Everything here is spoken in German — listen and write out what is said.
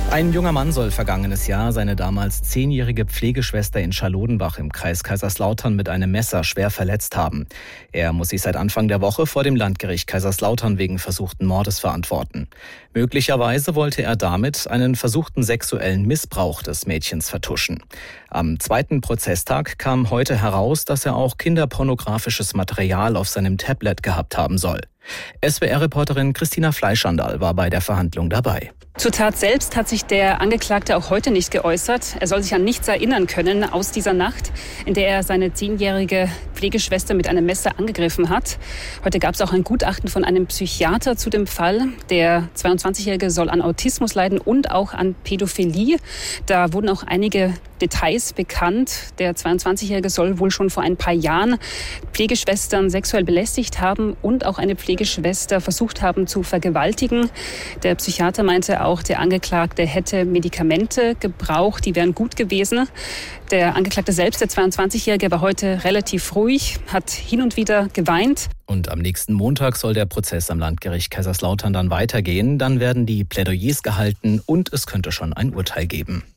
Ein junger Mann soll vergangenes Jahr seine damals 10-jährige Pflegeschwester in Scharlodenbach im Kreis Kaiserslautern mit einem Messer schwer verletzt haben. Er muss sich seit Anfang der Woche vor dem Landgericht Kaiserslautern wegen versuchten Mordes verantworten. Möglicherweise wollte er damit einen versuchten sexuellen Missbrauch des Mädchens vertuschen. Am zweiten Prozesstag kam heute heraus, dass er auch kinderpornografisches Material auf seinem Tablet gehabt haben soll. SWR-Reporterin Christina Fleischandal war bei der Verhandlung dabei. Zur Tat selbst hat sich der Angeklagte auch heute nicht geäußert. Er soll sich an nichts erinnern können aus dieser Nacht, in der er seine 10-jährige Pflegeschwester mit einem Messer angegriffen hat. Heute gab es auch ein Gutachten von einem Psychiater zu dem Fall. Der 22-Jährige soll an Autismus leiden und auch an Pädophilie. Da wurden auch einige Details bekannt. Der 22-Jährige soll wohl schon vor ein paar Jahren Pflegeschwestern sexuell belästigt haben und auch eine Pflegeschwester versucht haben zu vergewaltigen. Der Psychiater meinte auch, der Angeklagte hätte Medikamente gebraucht, die wären gut gewesen. Der Angeklagte selbst, der 22-Jährige, war heute relativ ruhig, hat hin und wieder geweint. Und am nächsten Montag soll der Prozess am Landgericht Kaiserslautern dann weitergehen. Dann werden die Plädoyers gehalten und es könnte schon ein Urteil geben.